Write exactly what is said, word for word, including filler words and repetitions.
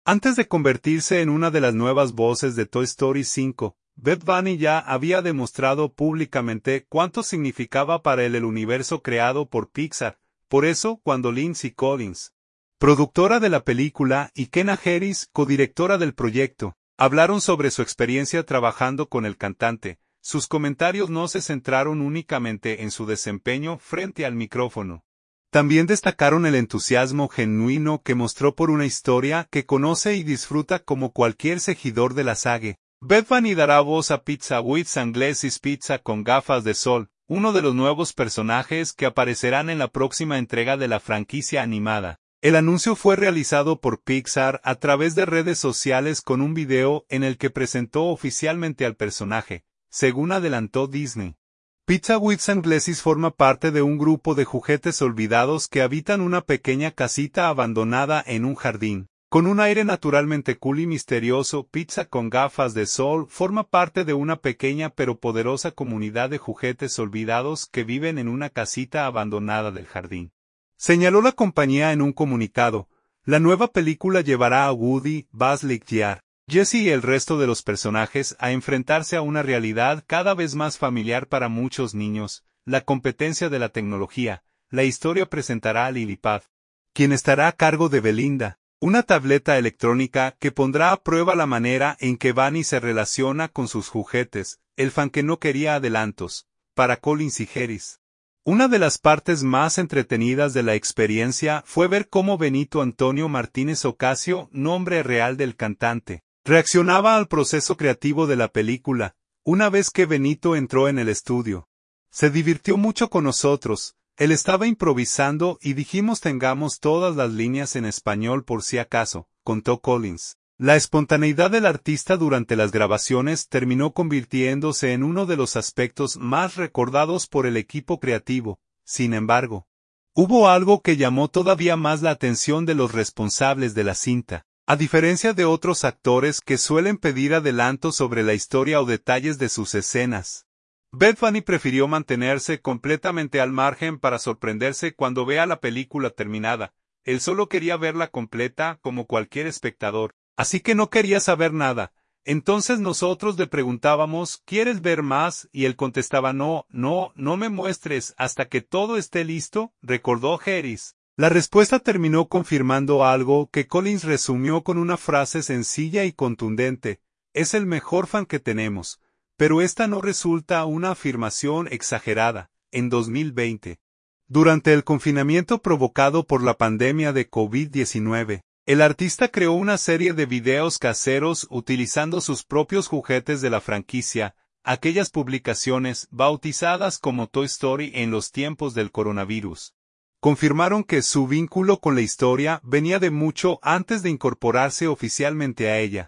Antes de convertirse en una de las nuevas voces de Toy Story cinco, Bad Bunny ya había demostrado públicamente cuánto significaba para él el universo creado por Pixar. Por eso, cuando Lindsay Collins, productora de la película, y Kenna Harris, codirectora del proyecto, hablaron sobre su experiencia trabajando con el cantante, sus comentarios no se centraron únicamente en su desempeño frente al micrófono. También destacaron el entusiasmo genuino que mostró por una historia que conoce y disfruta como cualquier seguidor de la saga. Bad Bunny dará voz a Pizza with Sunglasses, Pizza con gafas de sol, uno de los nuevos personajes que aparecerán en la próxima entrega de la franquicia animada. El anuncio fue realizado por Pixar a través de redes sociales con un video en el que presentó oficialmente al personaje, según adelantó Disney. Pizza with Sunglasses forma parte de un grupo de juguetes olvidados que habitan una pequeña casita abandonada en un jardín. Con un aire naturalmente cool y misterioso, Pizza con gafas de sol forma parte de una pequeña pero poderosa comunidad de juguetes olvidados que viven en una casita abandonada del jardín. Señaló la compañía en un comunicado. La nueva película llevará a Woody, Buzz Lightyear, Jessie y el resto de los personajes a enfrentarse a una realidad cada vez más familiar para muchos niños, la competencia de la tecnología. La historia presentará a Lillipad, quien estará a cargo de Belinda, una tableta electrónica que pondrá a prueba la manera en que Bunny se relaciona con sus juguetes, el fan que no quería adelantos, para Collins y Harris. Una de las partes más entretenidas de la experiencia fue ver cómo Benito Antonio Martínez Ocasio, nombre real del cantante, reaccionaba al proceso creativo de la película, una vez que Benito entró en el estudio. Se divirtió mucho con nosotros, él estaba improvisando y dijimos tengamos todas las líneas en español por si acaso, contó Collins. La espontaneidad del artista durante las grabaciones terminó convirtiéndose en uno de los aspectos más recordados por el equipo creativo. Sin embargo, hubo algo que llamó todavía más la atención de los responsables de la cinta. A diferencia de otros actores que suelen pedir adelantos sobre la historia o detalles de sus escenas, Bad Bunny prefirió mantenerse completamente al margen para sorprenderse cuando vea la película terminada. Él solo quería verla completa como cualquier espectador, así que no quería saber nada. Entonces nosotros le preguntábamos, ¿quieres ver más? Y él contestaba no, no, no me muestres hasta que todo esté listo, recordó Harris. La respuesta terminó confirmando algo que Collins resumió con una frase sencilla y contundente: es el mejor fan que tenemos. Pero esta no resulta una afirmación exagerada. En dos mil veinte, durante el confinamiento provocado por la pandemia de COVID diecinueve, el artista creó una serie de videos caseros utilizando sus propios juguetes de la franquicia, aquellas publicaciones bautizadas como Toy Story en los tiempos del coronavirus. Confirmaron que su vínculo con la historia venía de mucho antes de incorporarse oficialmente a ella.